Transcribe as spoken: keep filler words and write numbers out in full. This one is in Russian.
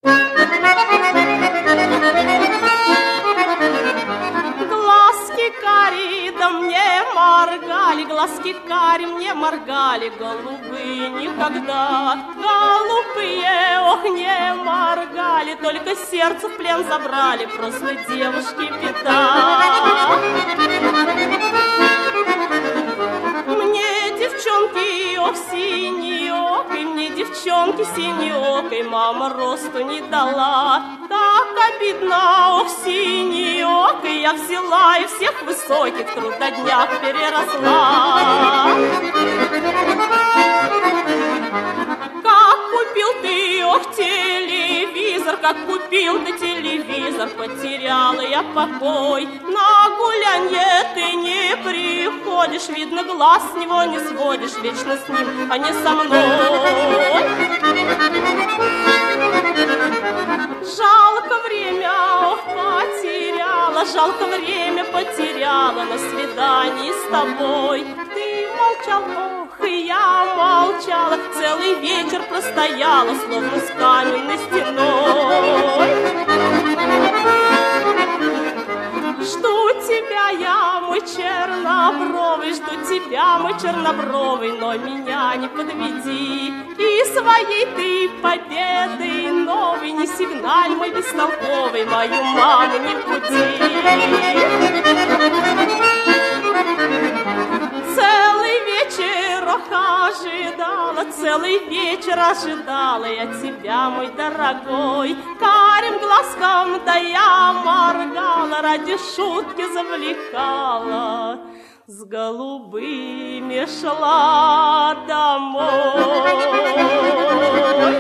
Глазки кари, да мне моргали, глазки кари мне моргали, голубые никогда, голубые, ох, не моргали, только сердце в плен забрали, просто девушки беда. Мне девчонки, ох, синеокой, мне девчонки синеокой, мама росту не дала, так обидно, ох, синеокой, я взяла и всех высоких в трудоднях переросла. Как купил ты, ох, телевизор, как купил ты телевизор, потеряла я покой. На гулянье ты не приходишь, видно, глаз с него не сводишь, вечно с ним, а не со мной. Жалко время, ох, потеряла, жалко время потеряла на свидании с тобой. Ты молчал, ох, и я молчала, целый вечер простояла, словно с каменной стеной. Жду тебя я, мой чернобровый, жду тебя, мой чернобровый, но меня не подведи. И своей ты победой новой не сигналь, мой бестолковый, мою маму не буди. Целый вечер, ох, ожидала, целый вечер ожидала я тебя, мой дорогой. Карим глазком, да я моргала, ради шутки завлекала, с голубыми шла домой.